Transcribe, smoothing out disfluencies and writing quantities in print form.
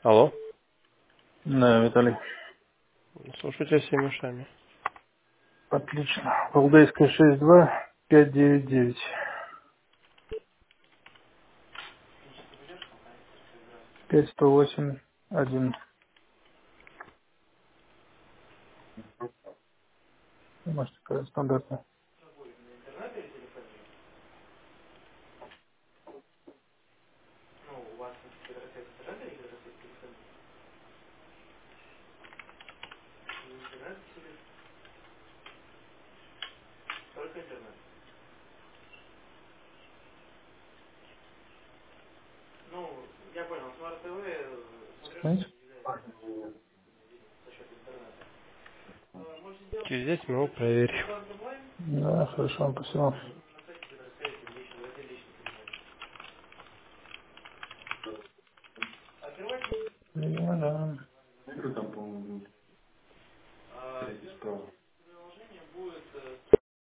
Алло. Да, Виталий. Слушаю тебя всеми ушами. Отлично. Валдейская 62599. 5108-1. Может, такая стандартная. Сохранить? Через 10 минут проверь. Да, хорошо, спасибо. Да, да.